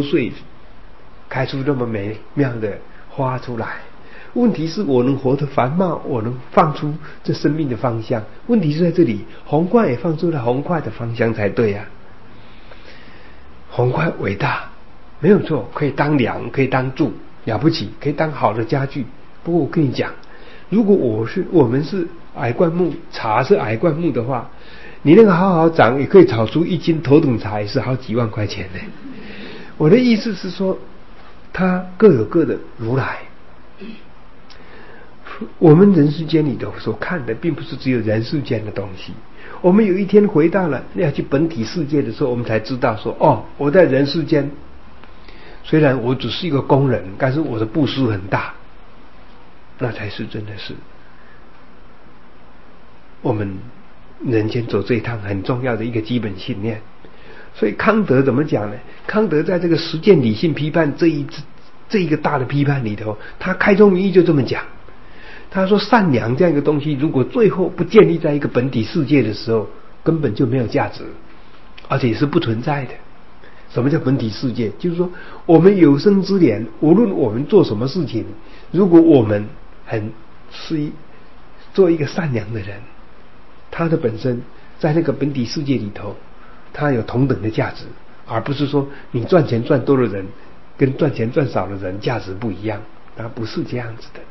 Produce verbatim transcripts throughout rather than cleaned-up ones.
岁开出那么美妙的花出来。问题是我能活得繁茂，我能放出这生命的芳香。问题是在这里，红块也放出了红块的芳香才对啊。红块伟大，没有错，可以当梁，可以当柱，了不起，可以当好的家具。不过我跟你讲，如果我是我们是矮灌木，茶是矮灌木的话，你那个好好长，也可以炒出一斤头等茶，也是好几万块钱呢。我的意思是说，它各有各的如来。我们人世间里头所看的，并不是只有人世间的东西。我们有一天回到了要去本体世界的时候，我们才知道说，哦，我在人世间，虽然我只是一个工人，但是我的布施很大，那才是真的是我们人间走这一趟很重要的一个基本信念。所以康德怎么讲呢？康德在这个实践理性批判这一这一个大的批判里头，他开宗明义就这么讲。他说善良这样一个东西，如果最后不建立在一个本体世界的时候，根本就没有价值，而且是不存在的。什么叫本体世界？就是说我们有生之年，无论我们做什么事情，如果我们很是一做一个善良的人，他的本身在那个本体世界里头，他有同等的价值，而不是说你赚钱赚多的人跟赚钱赚少的人价值不一样，他不是这样子的。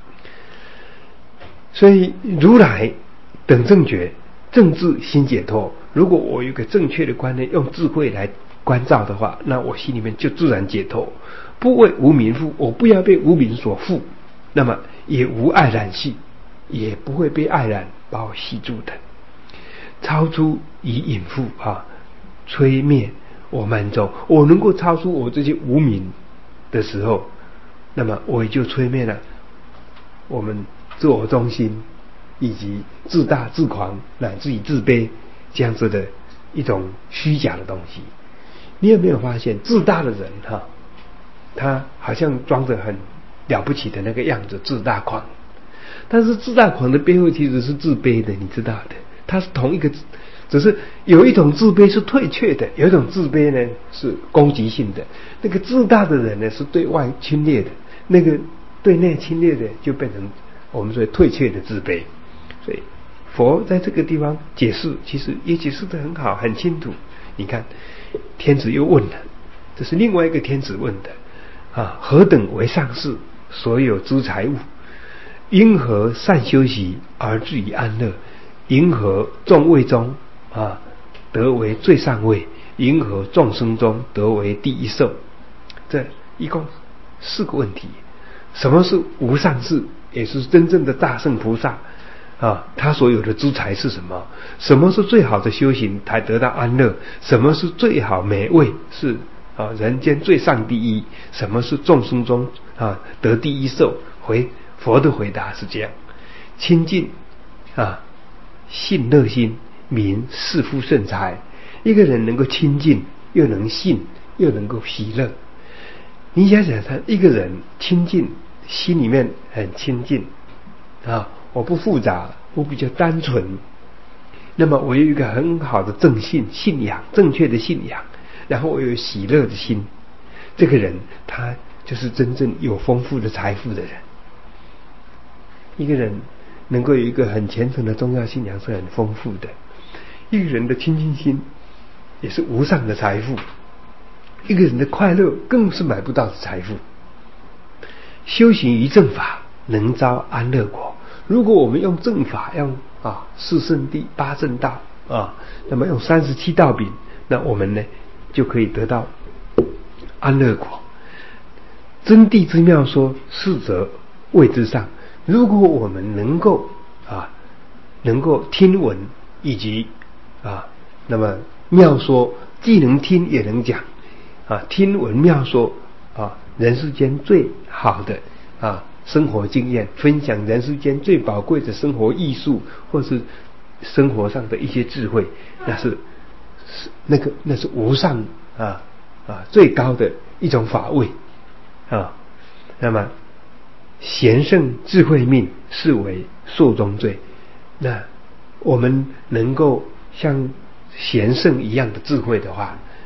所以如来等正觉正智心解脱，如果我有个正确的观念，用智慧来关照的话，那我心里面就自然解脱。不为无明缚，我不要被无明所缚，那么也无爱染系，也不会被爱染把我系住的。超出以隐覆啊，吹灭我慢咒，我能够超出我这些无明的时候，那么我也就吹灭了我们自我中心以及自大自狂乃至于自卑这样子的一种虚假的东西。你有没有发现自大的人哈，他好像装着很了不起的那个样子，自大狂，但是自大狂的背后其实是自卑的，你知道的。它是同一个，只是有一种自卑是退却的，有一种自卑呢是攻击性的。那个自大的人呢是对外侵略的，那个对内侵略的就变成我们说退却的自卑。所以佛在这个地方解释，其实也解释得很好，很清楚。你看天子又问了，这是另外一个天子问的啊，何等为上士？所有诸财物，因何善修习而至于安乐？因何众位中啊得为最上位？因何众生中得为第一寿？这一共四个问题。什么是无上士？也是真正的大圣菩萨啊，他所有的资财是什么？什么是最好的修行才得到安乐？什么是最好美味？是啊，人间最上第一。什么是众生中啊得第一寿？回佛的回答是这样：清净啊，信乐心，名是夫圣财。一个人能够清净，又能信，又能够喜乐。你想想看，一个人清净，心里面很清净啊，我不复杂，我比较单纯，那么我有一个很好的正信信仰，正确的信仰，然后我有喜乐的心，这个人他就是真正有丰富的财富的人。一个人能够有一个很虔诚的宗教信仰是很丰富的，一个人的清净心也是无上的财富，一个人的快乐更是买不到的财富。修行于正法，能招安乐果。如果我们用正法，用啊四圣谛八正道啊，那么用三十七道品，那我们呢就可以得到安乐果。真谛之妙说，是则谓之上。如果我们能够啊，能够听闻以及啊，那么妙说既能听也能讲啊，听闻妙说啊，人世间最好的啊生活经验，分享人世间最宝贵的生活艺术，或是生活上的一些智慧，那是是那个那是无上啊啊最高的一种法味啊。那么贤圣智慧命是为寿终罪。那我们能够像贤圣一样的智慧的话，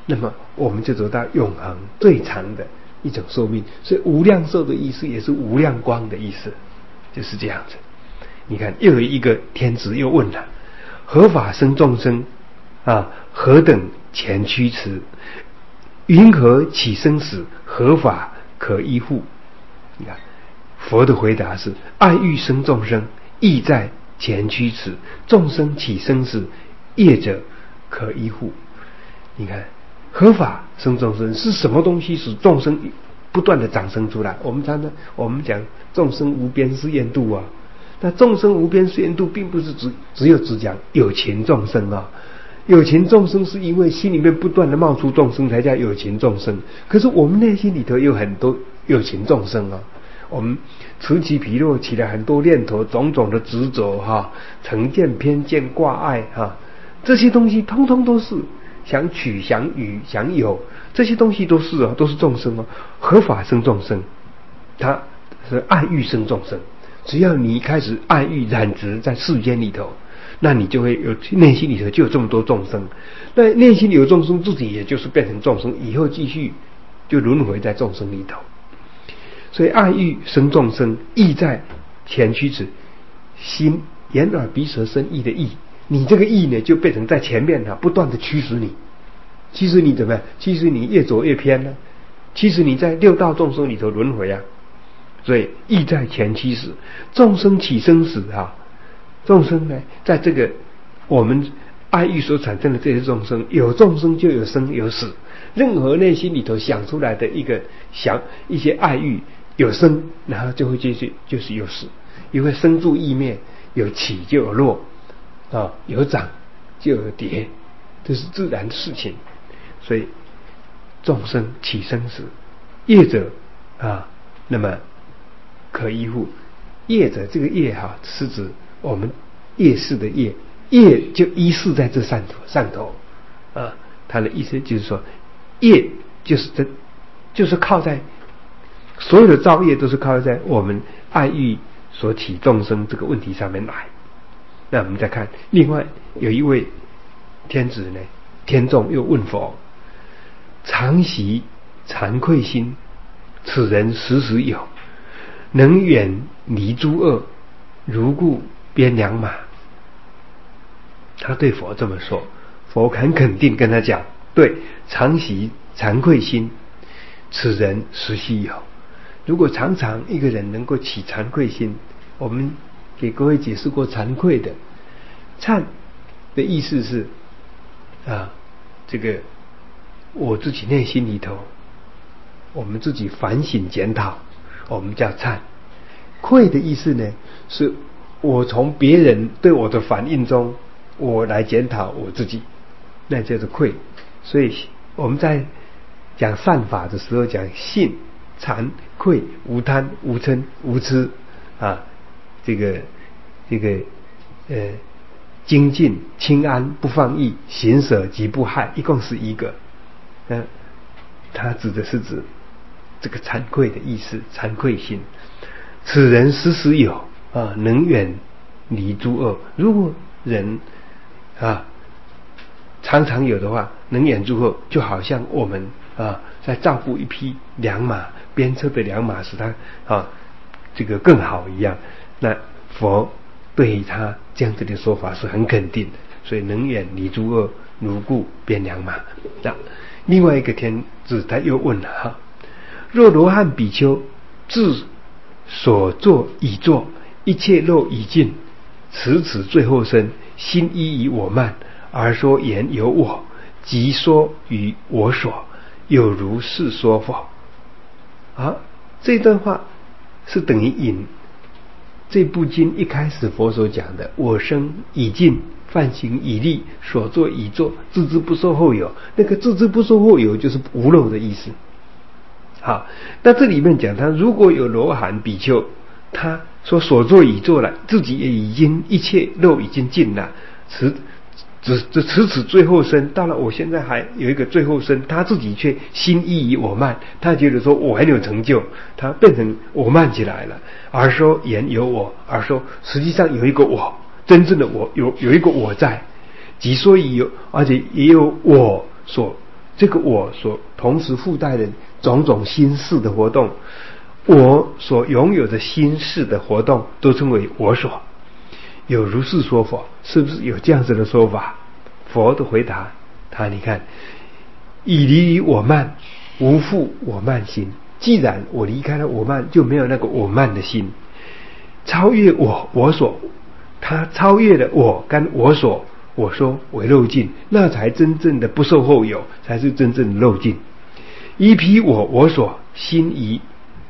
那么我们就走到永恒最长的一种寿命。所以无量寿的意思也是无量光的意思，就是这样子。你看，又有一个天子又问了：何法生众生啊？何等前驱驰？云何起生死？何法可依护？你看佛的回答是：爱欲生众生，意在前驱驰。众生起生死，业者可依护。你看何法生众生是什么东西使众生不断的长生出来？我们常常我们讲众生无边誓愿度啊，那众生无边誓愿度并不是只只有只讲有情众生啊。有情众生是因为心里面不断的冒出众生才叫有情众生，可是我们内心里头有很多有情众生啊。我们此起彼落起来很多念头，种种的执着哈，成见偏见挂碍哈，这些东西通通都是想取想予想有，这些东西都是啊，都是众生啊。何法生众生？它是爱欲生众生。只要你开始爱欲染执在世间里头，那你就会有内心里头就有这么多众生，那内心里有众生，自己也就是变成众生，以后继续就轮回在众生里头。所以爱欲生众生，意在前驱驰。心眼耳鼻舌身意的意，你这个意呢就变成在前面了，不断的驱使你。其实你怎么样？其实你越走越偏了。其实你在六道众生里头轮回啊。所以意在前驱使，众生起生死啊。众生呢，在这个我们爱欲所产生的这些众生，有众生就有生有死。任何内心里头想出来的一个想一些爱欲，有生，然后就会继续就是有死，因为生住意灭，有起就有落啊，有长就有跌，这是自然的事情。所以众生起生死，业者啊，那么可依护。业者这个业哈、啊，是指我们业事的业，业就依附在这上头上头啊。他的意思就是说，业就是这，就是靠在所有的造业都是靠在我们爱欲所起众生这个问题上面来。那我们再看，另外有一位天子呢，天众又问佛：常习惭愧心，此人时时有，能远离诸恶，如故鞭良马。他对佛这么说，佛很肯定跟他讲：对，常习惭愧心，此人时时有。如果常常一个人能够起惭愧心，我们给各位解释过惭愧的，惭的意思是啊，这个我自己内心里头，我们自己反省检讨，我们叫惭。愧的意思呢，是我从别人对我的反应中，我来检讨我自己，那叫做愧。所以我们在讲善法的时候，讲信、惭、愧、无贪、无嗔、无痴啊，这个这个呃精进、清安、不放逸、行舍及不害，一共是一个。那它指的是指这个惭愧的意思，惭愧心。此人时时有啊，能远离诸恶。如果人啊常常有的话，能远诸恶，就好像我们啊在照顾一匹良马，鞭策的良马使它啊这个更好一样。那佛对他这样子的说法是很肯定的，所以能远离诸恶，如故鞭良马。那另外一个天子他又问了哈：若罗汉比丘自所作已作，一切漏已尽，此此最后生，心依于我慢，而说言有我，即说于我所，有如是说否？啊，这段话是等于引这部经一开始佛所讲的我生已尽，梵行已立，所作已作，自知不受后有。那个自知不受后有就是无漏的意思。好，那这里面讲他如果有罗汉比丘，他说所作已作了，自己也已经一切漏已经尽了，此只只此此最后生，到了我现在还有一个最后生，他自己却心依于我慢，他觉得说我还没有成就，他变成我慢起来了，而说言有我，而说实际上有一个我，真正的我有有一个我在，即说已有，而且也有我所这个我所同时附带的种种心事的活动，我所拥有的心事的活动都称为我所。有如是说法，是不是有这样子的说法？佛的回答，他你看，以离于我慢，无复我慢心。既然我离开了我慢，就没有那个我慢的心。超越我我所，他超越了我跟我所，我说为漏尽，那才真正的不受后有，才是真正的漏尽。一批我我所，心已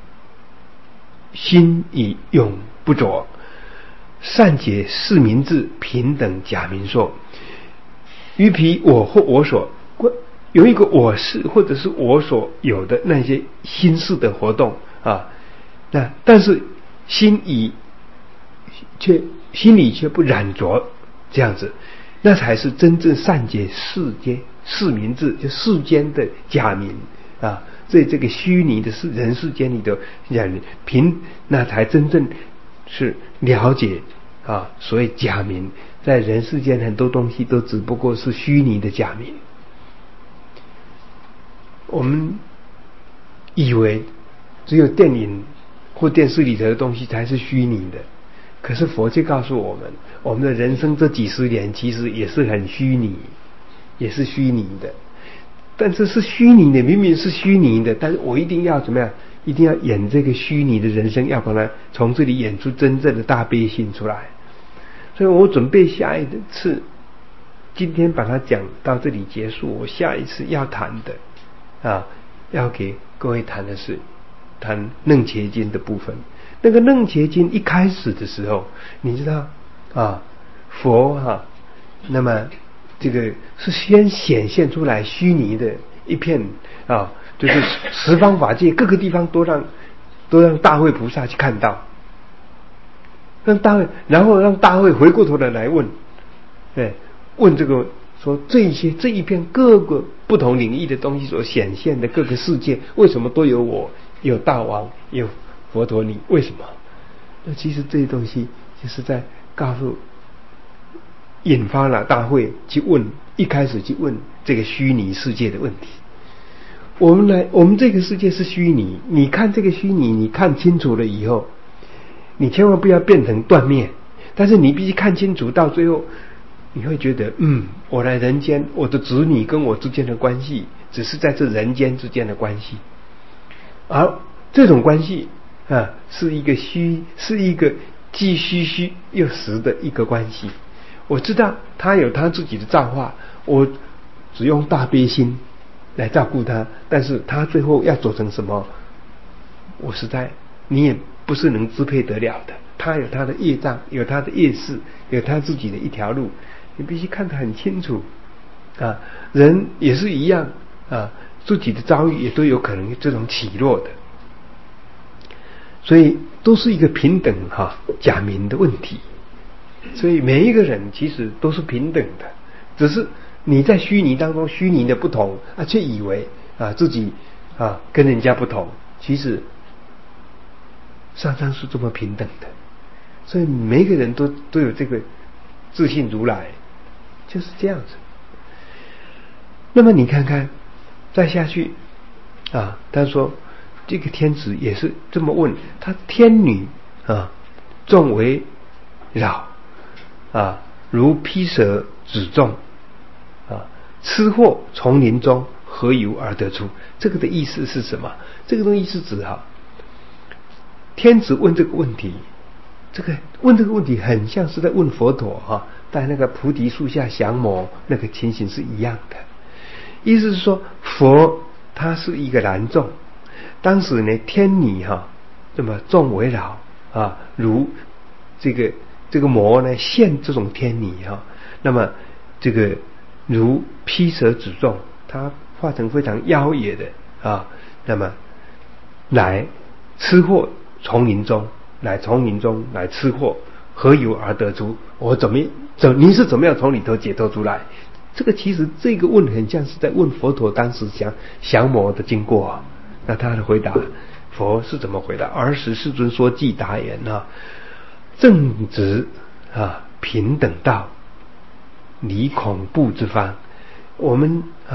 心已永不着，善解是名智，平等假名说。于彼我或我所，有一个我是或者是我所有的那些心事的活动啊，那但是心已却心里却不染着，这样子，那才是真正善解世间世名智，就世间的假名啊，在这个虚拟的世人世间里的假名，凭那才真正是了解啊。所以假名在人世间很多东西都只不过是虚拟的假名。我们以为只有电影或电视里头的东西才是虚拟的，可是佛却告诉我们，我们的人生这几十年其实也是很虚拟，也是虚拟的。但是是虚拟的，明明是虚拟的，但是我一定要怎么样？一定要演这个虚拟的人生，要把它从这里演出真正的大悲心出来。所以我准备下一次，今天把它讲到这里结束。我下一次要谈的啊，要给各位谈的是谈楞伽经的部分。那个楞伽经一开始的时候，你知道啊，佛哈、啊，那么这个是先显现出来虚拟的一片啊，就是十方法界各个地方都让都让大慧菩萨去看到，让大慧，然后让大慧回过头来来问，对，问这个说这一些这一片各个不同领域的东西所显现的各个世界，为什么都有我，有大王，有佛陀你？为什么？那其实这些东西就是在告诉，引发了大会去问，一开始去问这个虚拟世界的问题。我们来，我们这个世界是虚拟，你看这个虚拟，你看清楚了以后，你千万不要变成断灭，但是你必须看清楚，到最后你会觉得，嗯，我来人间，我的子女跟我之间的关系，只是在这人间之间的关系，而这种关系啊，是一个虚，是一个既虚虚又实的一个关系。我知道他有他自己的造化，我只用大悲心来照顾他，但是他最后要做成什么，我实在你也不是能支配得了的。他有他的业障，有他的业事，有他自己的一条路，你必须看得很清楚啊。人也是一样啊，自己的遭遇也都有可能这种起落的，所以都是一个平等哈、啊、假名的问题。所以每一个人其实都是平等的，只是你在虚拟当中虚拟的不同啊，却以为啊自己啊跟人家不同，其实上上是这么平等的。所以每一个人都都有这个自信如来，就是这样子。那么你看看再下去啊，他说这个天子也是这么问他，天女啊众为扰啊，如披蛇辎重啊，吃货丛林中，何由而得出？这个的意思是什么？这个东西是指哈，天子问这个问题，这个问这个问题很像是在问佛陀哈，在那个菩提树下降魔那个情形是一样的。意思是说，佛他是一个男众，当时呢天女哈这么众围绕啊，如这个这个魔呢现这种天女哈，那么这个如披蛇辎重，它化成非常妖冶的啊，那么来吃货丛林中，来丛林中来吃货，何由而得出？我怎么怎你是怎么样从里头解脱出来？这个其实这个问很像是在问佛陀当时降降魔的经过啊。那他的回答，佛是怎么回答？儿时世尊说偈答言啊，正直啊平等道，离恐怖之方。我们啊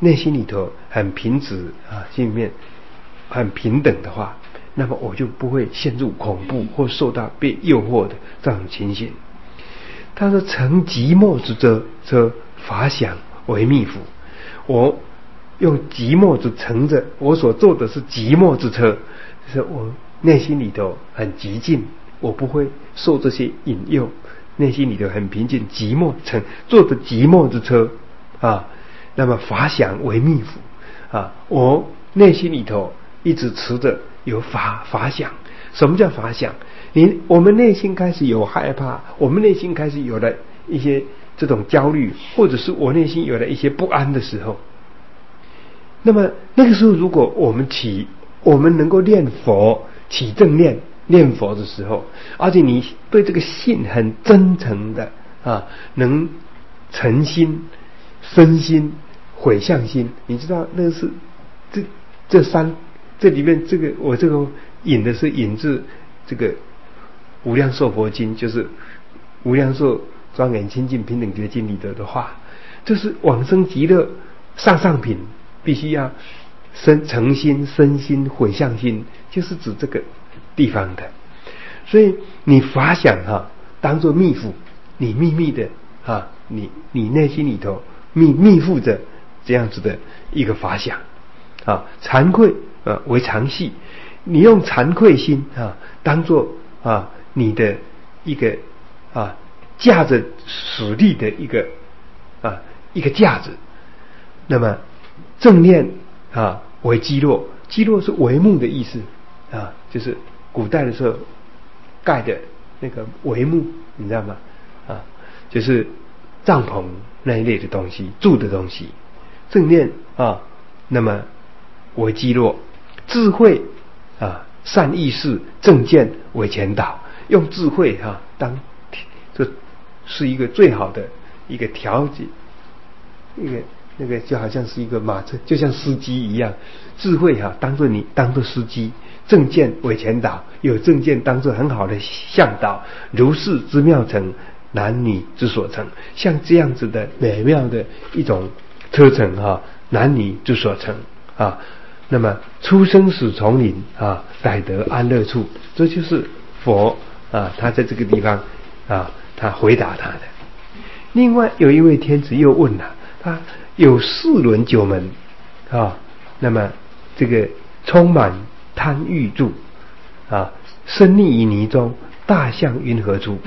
内心里头很平直啊，心里面很平等的话，那么我就不会陷入恐怖或受到被诱惑的这种情形。他说：“乘寂寞之车，车法想为密府。”我用寂寞之乘着，我所坐的是寂寞之车，就是我内心里头很寂静，我不会受这些引诱，内心里头很平静，寂寞乘坐着寂寞之车啊。那么法想为密府啊，我内心里头一直持着有法法想。什么叫法想？你我们内心开始有害怕，我们内心开始有了一些这种焦虑，或者是我内心有了一些不安的时候，那么那个时候如果我们起我们能够念佛起正念念佛的时候，而且你对这个信很真诚的啊，能诚心身心悔向心，你知道那个是这这三这里面这个我这个引的是引自这个无量寿佛经，就是无量寿庄严清净平等觉经里头的话，就是往生极乐上上品必须要身诚心身心悔向心，就是指这个地方的。所以你法想哈、啊，当作密缚，你秘密的啊，你你内心里头密密缚着这样子的一个法想啊，惭愧啊为常系，你用惭愧心啊当作啊你的一个啊架着实力的一个啊一个架子。那么正念啊为基络，基络是帷幕的意思啊，就是古代的时候盖的那个帷幕，你知道吗？啊，就是帐篷那一类的东西，住的东西。正念啊，那么为基络，智慧啊，善意识正见为前导，用智慧哈、啊、当这是一个最好的一个调节，一个那个就好像是一个马车，就像司机一样，智慧哈、啊、当做你当做司机，正见为前导，有正见当做很好的向导，如是之妙乘，男女之所乘，像这样子的美妙的一种车程哈、啊，男女之所乘啊。那么出生死丛林啊，逮得安乐处，这就是佛啊，他在这个地方啊，他回答他的。另外有一位天子又问了、啊，他有四轮九门啊，那么这个充满贪欲住啊，深溺于泥中，大象云何出？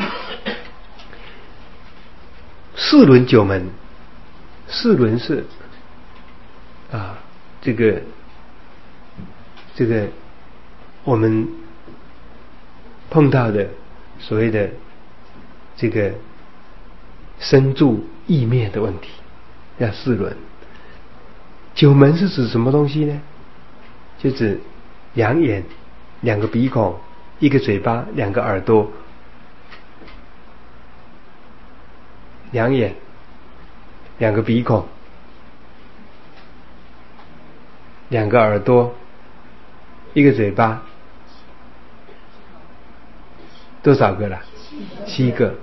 四轮九门，四轮是啊，这个。这个我们碰到的所谓的这个生住意灭的问题，要四轮。九门是指什么东西呢？就指两眼、两个鼻孔、一个嘴巴、两个耳朵。两眼、两个鼻孔、两个耳朵。一个嘴巴，多少个了？七个，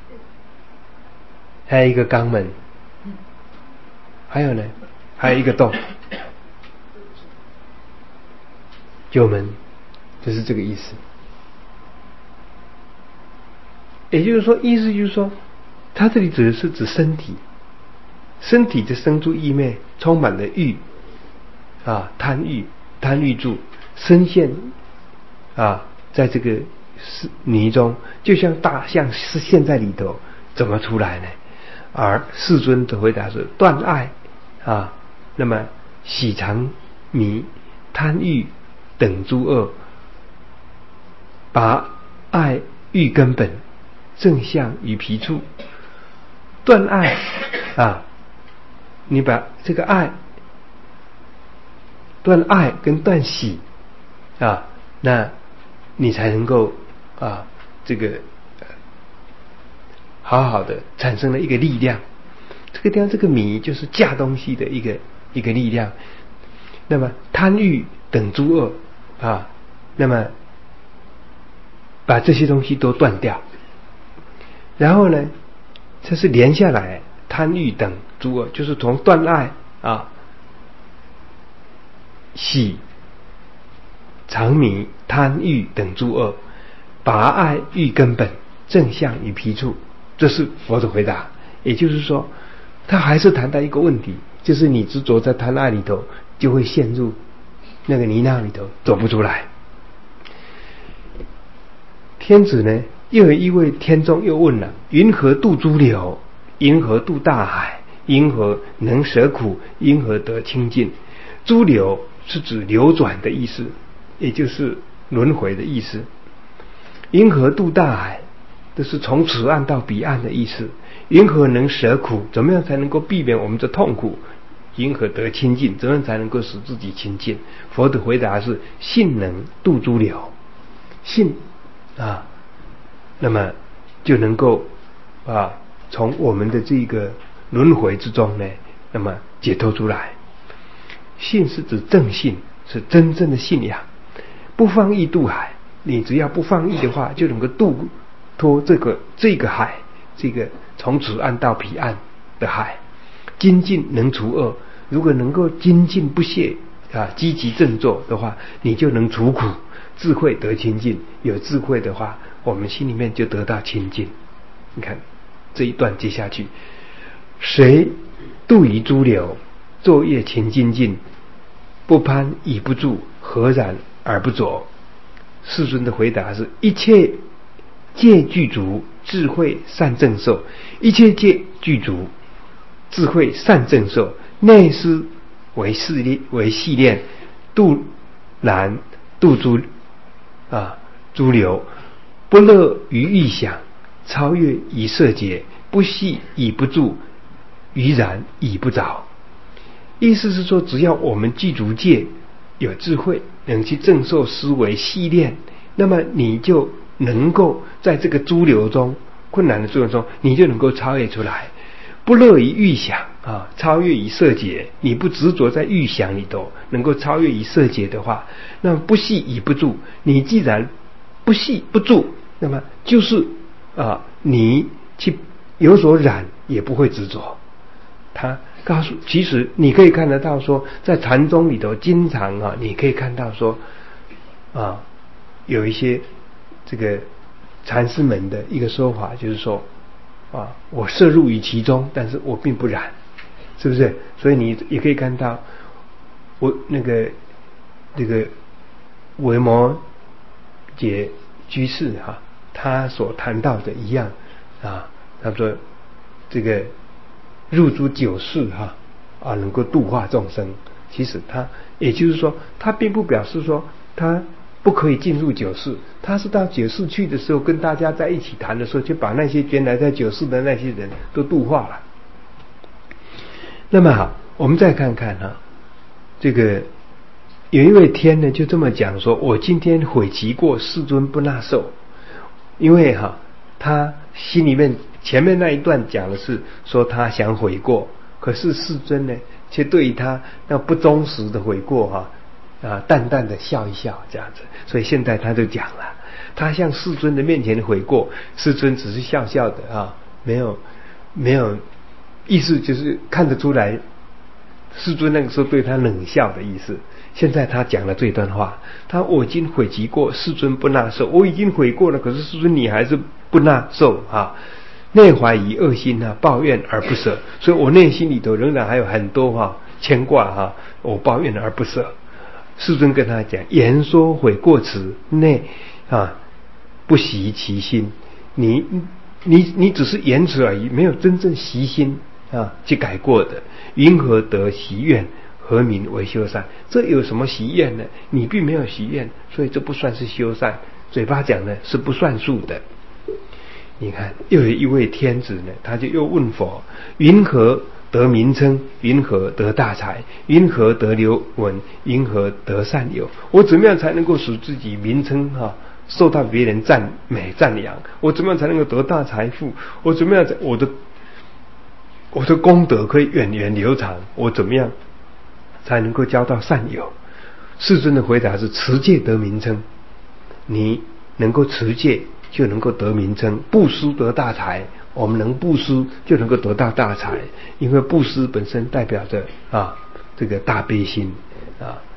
还有一个肛门，还有呢，还有一个洞，九门，就是这个意思。也就是说，意思就是说，他这里指的是指身体，身体的生住意灭，充满了欲啊，贪欲，贪欲住。深陷啊，在这个泥中，就像大象是陷在里头，怎么出来呢？而世尊的回答是：断爱啊，那么喜常迷、贪欲等诸恶，拔爱欲根本，正向于皮处。断爱啊，你把这个爱断爱跟断喜。啊，那你才能够啊，这个好好的产生了一个力量。这个地方这个迷就是架东西的一个一个力量。那么贪欲等诸恶啊，那么把这些东西都断掉。然后呢，这是连下来贪欲等诸恶，就是从断爱啊， 喜、常迷、贪欲等诸恶，拔爱欲根本，正向于皮处。这是佛的回答。也就是说，他还是谈到一个问题，就是你执着在贪爱里头，就会陷入那个泥淖里头，走不出来。天子呢，又有一位天众又问了：云何渡诸流？云何渡大海？因何能舍苦？因何得清净？诸流是指流转的意思，也就是轮回的意思。因何渡大海？这是从此岸到彼岸的意思。因何能舍苦？怎么样才能够避免我们的痛苦？因何得清净？怎么样才能够使自己清净？佛的回答是：信能渡诸流。信啊，那么就能够啊，从我们的这个轮回之中呢，那么解脱出来。信是指正信，是真正的信仰。不放逸渡海，你只要不放逸的话，就能够渡脱这个这个海，这个从此岸到彼岸的海。精进能除恶，如果能够精进不懈啊，积极振作的话，你就能除苦。智慧得清净，有智慧的话，我们心里面就得到清净。你看这一段接下去，谁渡于诸流，昼夜勤精进，不攀倚不住，何然而不着？世尊的回答是：一切戒具足，智慧善正受。一切戒具足，智慧善正受，内思为系列为系列，渡然渡诸啊诸流，不乐于欲想，超越以色界，不系以不住，于然以不着。意思是说，只要我们具足戒，有智慧，能去正受思维系列，那么你就能够在这个诸流中，困难的诸流中，你就能够超越出来。不乐于欲想啊，超越于色界，你不执着在欲想里头，能够超越于色界的话，那么不系以不住，你既然不系不住，那么就是啊，你去有所染也不会执着。他告诉，其实你可以看得到说，在禅宗里头，经常啊，你可以看到说啊，有一些这个禅师们的一个说法，就是说啊，我摄入于其中，但是我并不染，是不是？所以你也可以看到，我那个这个维摩诘居士哈、啊，他所谈到的一样啊，他说这个入诸九世哈啊，能够度化众生。其实他也就是说，他并不表示说他不可以进入九世，他是到九世去的时候，跟大家在一起谈的时候，就把那些原来在九世的那些人都度化了。那么好，我们再看看哈，这个有一位天呢，就这么讲说：我今天悔其过，世尊不纳受。因为哈，他心里面前面那一段讲的是说他想悔过，可是世尊呢，却对于他那不忠实的悔过哈啊，淡淡的笑一笑这样子。所以现在他就讲了，他向世尊的面前悔过，世尊只是笑笑的啊，没有没有意思，就是看得出来世尊那个时候对他冷笑的意思。现在他讲了这段话，他我已经悔其过，世尊不纳受。我已经悔过了，可是世尊你还是不纳受啊，内怀以恶心啊，抱怨而不舍。所以我内心里头仍然还有很多哈、啊、牵挂哈、啊，我抱怨而不舍。世尊跟他讲：言说悔过词，内啊不习其心。你你你只是言辞而已，没有真正习心啊去改过的。云何得习愿？何名为修善？这有什么习愿呢？你并没有习愿，所以这不算是修善。嘴巴讲的是不算数的。你看，又有一位天子呢，他就又问佛：云何得名称？云何得大财？云何得流闻？云何得善友？我怎么样才能够使自己名称哈、啊、受到别人赞美赞扬？我怎么样才能够得大财富？我怎么样我的我的功德可以源远流长？我怎么样才能够交到善友？世尊的回答是：持戒得名称。你能够持戒，就能够得名称。布施得大财，我们能布施就能够得到大财，因为布施本身代表着啊这个大悲心啊。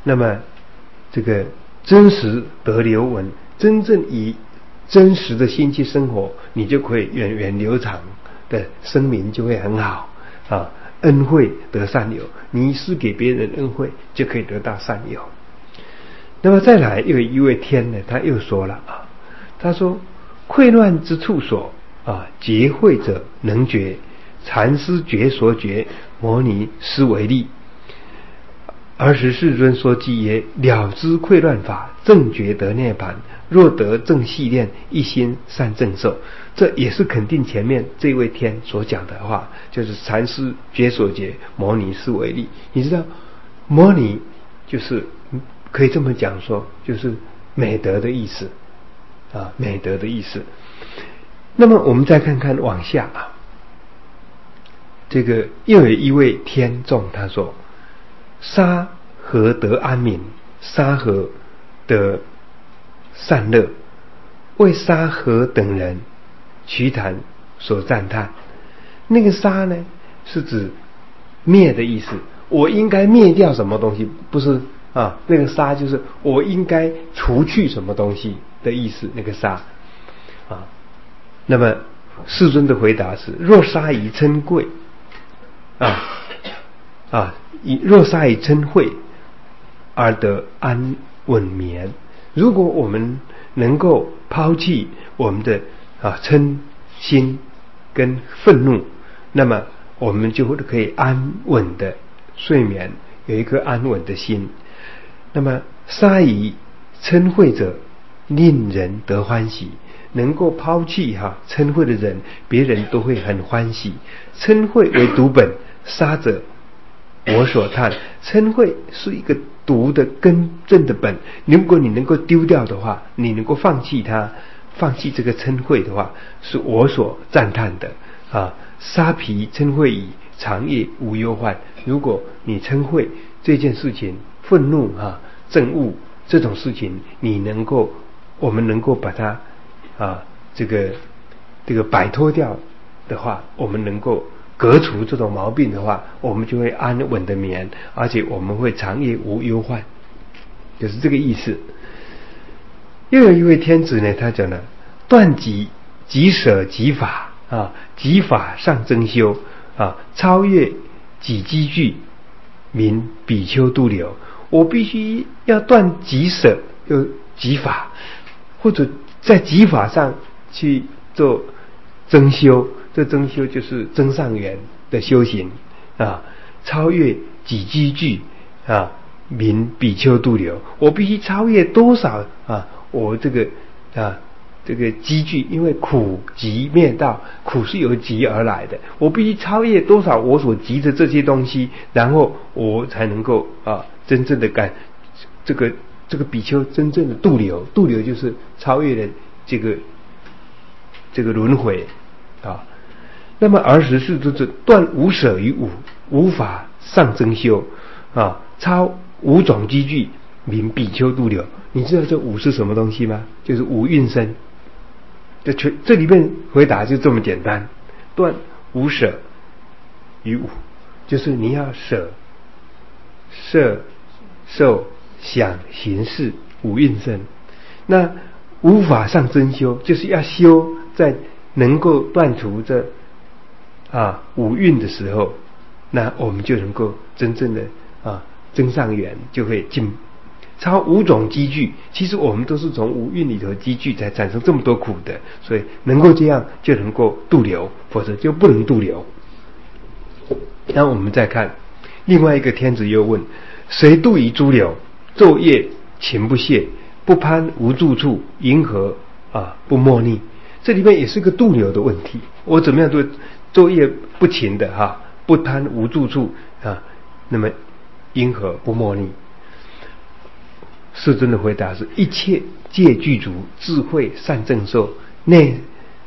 那么这个真实得流闻，真正以真实的心去生活，你就可以源远流长的生命就会很好啊。恩惠得善友，你施给别人恩惠，就可以得到善友。那么再来又有一位天呢，他又说了啊，他说溃乱之处所啊，结慧者能觉，禅师觉所觉，摩尼斯为例。尔时世尊说偈曰：了知溃乱法，正觉得涅槃。若得正系练，一心善正受。这也是肯定前面这位天所讲的话，就是禅师觉所觉，摩尼斯为例。你知道摩尼就是可以这么讲说，就是美德的意思啊，美德的意思。那么我们再看看往下啊，这个又有一位天众，他说沙河得安民，沙河得善乐，为沙河等人瞿昙所赞叹。那个沙呢，是指灭的意思，我应该灭掉什么东西，不是啊？那个沙就是我应该除去什么东西的意思，那个沙啊。那么世尊的回答是：若沙以嗔恚啊啊，以若沙以嗔恚而得安稳眠。如果我们能够抛弃我们的啊嗔心跟愤怒，那么我们就会可以安稳的睡眠，有一颗安稳的心。那么沙以嗔恚者，令人得欢喜。能够抛弃哈嗔恚的人，别人都会很欢喜。嗔恚为毒本，杀者我所叹。嗔恚是一个毒的根正的本，如果你能够丢掉的话，你能够放弃它，放弃这个嗔恚的话，是我所赞叹的啊。沙皮嗔恚矣，长夜无忧患。如果你嗔恚这件事情，愤怒啊憎恶这种事情，你能够我们能够把它啊这个这个摆脱掉的话，我们能够革除这种毛病的话，我们就会安稳的眠，而且我们会长夜无忧患，就是这个意思。又有一位天子呢，他讲了断己即舍己法啊，己法上增修啊，超越己积聚，名比丘度流。我必须要断己舍，有己法，或者在己法上去做增修。这增修就是增上缘的修行啊，超越己积聚啊，名比丘度流。我必须超越多少啊？我这个啊，这个积聚，因为苦集灭道，苦是由集而来的。我必须超越多少我所集的这些东西，然后我才能够啊，真正的感这个这个比丘真正的度流。度流就是超越了这个这个轮回啊。那么儿时是就是断无舍于五，无法上增修啊，超五种积聚，名比丘度流。你知道这五是什么东西吗？就是五蕴身。这全这里面回答就这么简单，断无舍于五，就是你要舍色受想行识五蕴身。那无法上增修，就是要修在能够断除这啊五蕴的时候，那我们就能够真正的啊增上缘，就会进超五种积聚。其实我们都是从五蕴里头积聚才产生这么多苦的，所以能够这样就能够度流，否则就不能度流。那我们再看另外一个天子又问：谁度于诸流？昼夜勤不懈，不攀无住处，银河啊不莫逆。这里面也是个度流的问题。我怎么样做昼夜不勤的哈、啊，不贪无住处啊，那么因何不莫逆？世尊的回答是：一切戒具足，智慧善正受，内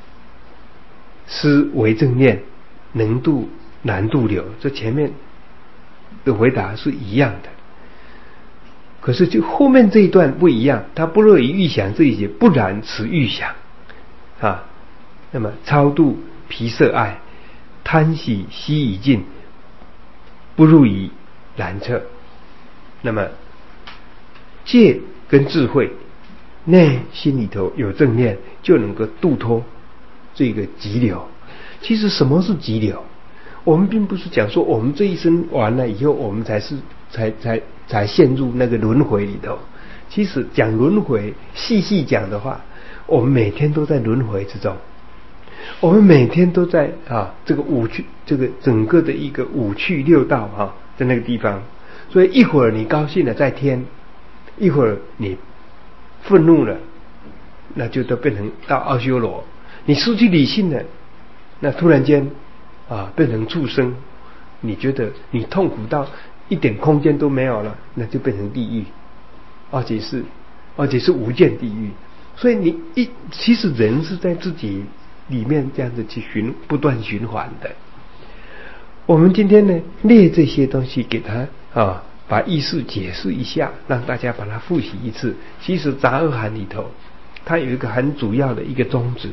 思为正念，能度难度流。这前面的回答是一样的，可是就后面这一段不一样。他不乐于欲想这一节，不然此欲想啊。那么超度皮色爱，贪喜悉已尽，不入于难测。那么戒跟智慧，内心里头有正念，就能够度脱这个急流。其实什么是急流？我们并不是讲说我们这一生完了以后，我们才是才才才陷入那个轮回里头。其实讲轮回，细细讲的话，我们每天都在轮回之中，我们每天都在啊这个五趣，这个整个的一个五趣六道啊，在那个地方。所以一会儿你高兴了在天，一会儿你愤怒了，那就都变成到阿修罗。你失去理性了，那突然间啊变成畜生，你觉得你痛苦到一点空间都没有了，那就变成地狱，而且是而且是无间地狱。所以你一其实人是在自己里面这样子去循不断循环的。我们今天呢列这些东西给他啊，把意思解释一下，让大家把它复习一次。其实杂二含里头，它有一个很主要的一个宗旨。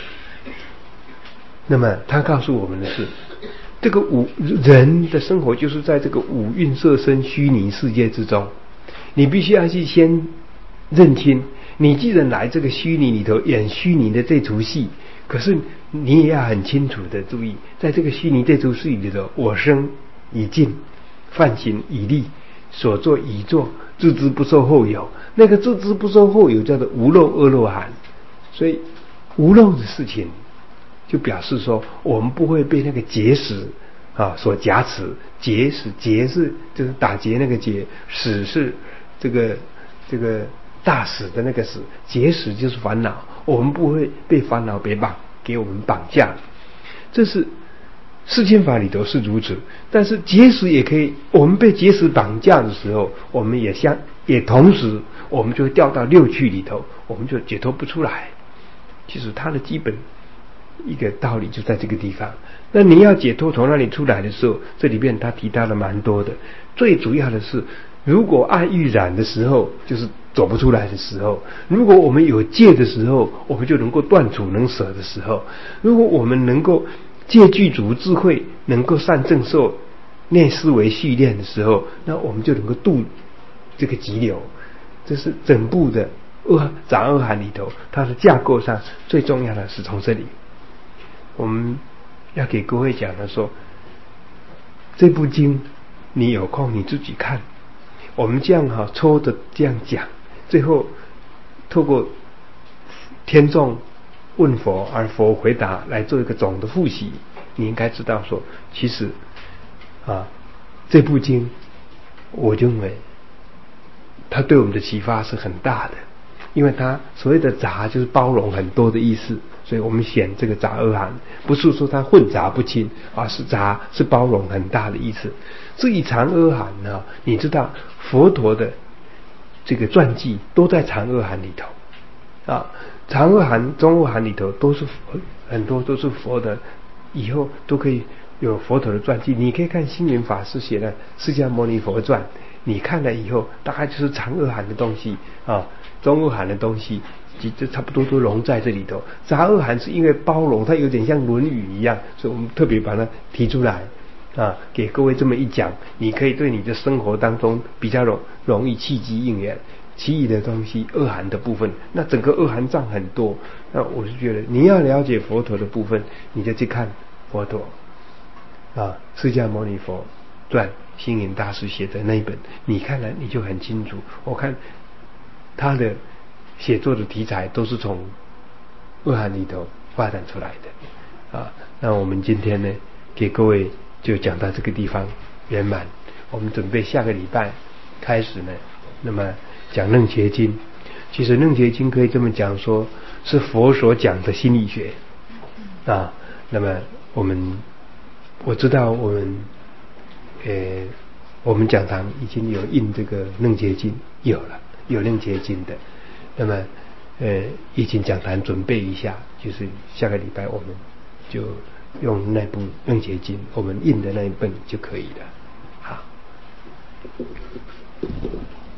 那么他告诉我们的是，这个五人的生活就是在这个五蕴色身虚拟世界之中，你必须要去先认清，你既然来这个虚拟里头演虚拟的这出戏，可是你也要很清楚的注意，在这个虚拟这出戏里头，我生已尽，犯行已立，所作已作，自知不受后有。那个自知不受后有叫做无漏二漏含。所以无漏的事情就表示说我们不会被那个结使啊所夹持。结使结是就是打结那个结，使是这个这个大使的那个使，结使就是烦恼，我们不会被烦恼别绑给我们绑架。这是世间法里头是如此，但是结使也可以，我们被结使绑架的时候，我们也相也同时我们就会掉到六趣里头，我们就解脱不出来。其实它的基本一个道理就在这个地方。那你要解脱从那里出来的时候，这里面他提到了蛮多的。最主要的是，如果爱欲染的时候，就是走不出来的时候；如果我们有戒的时候，我们就能够断除能舍的时候；如果我们能够戒具足智慧，能够善正受内思维训练的时候，那我们就能够度这个急流。这是整部的二杂二含里头，它的架构上最重要的是从这里。我们要给各位讲的说，这部经你有空你自己看。我们这样哈、啊、抽的这样讲，最后透过天众问佛而佛回答来做一个总的复习，你应该知道说，其实啊这部经我认为它对我们的启发是很大的，因为它所谓的杂就是包容很多的意思，所以我们选这个杂二含，不是说它混杂不清，而是杂是包容很大的意思。至于长阿含呢，你知道佛陀的这个传记都在长阿含里头啊，长阿含、中阿含里头都是很多都是佛的，以后都可以有佛陀的传记。你可以看星云法师写的《释迦牟尼佛传》，你看了以后，大概就是长阿含的东西啊，中阿含的东西，就差不多都融在这里头。杂阿含是因为包容，它有点像《论语》一样，所以我们特别把它提出来啊，给各位这么一讲，你可以对你的生活当中比较容容易契机应缘。其余的东西二含的部分，那整个二含藏很多，那我是觉得你要了解佛陀的部分，你就去看佛陀啊，释迦牟尼佛传，星云大师写的那一本，你看了你就很清楚。我看他的写作的题材都是从二含里头发展出来的啊。那我们今天呢，给各位就讲到这个地方圆满。我们准备下个礼拜开始呢，那么讲楞伽经。其实楞伽经可以这么讲说，是佛所讲的心理学啊。那么我们我知道我们呃我们讲堂已经有印这个楞伽经，有了有楞伽经的。那么呃已经讲堂准备一下，就是下个礼拜我们就用那部楞伽经，我们印的那一本就可以了。好。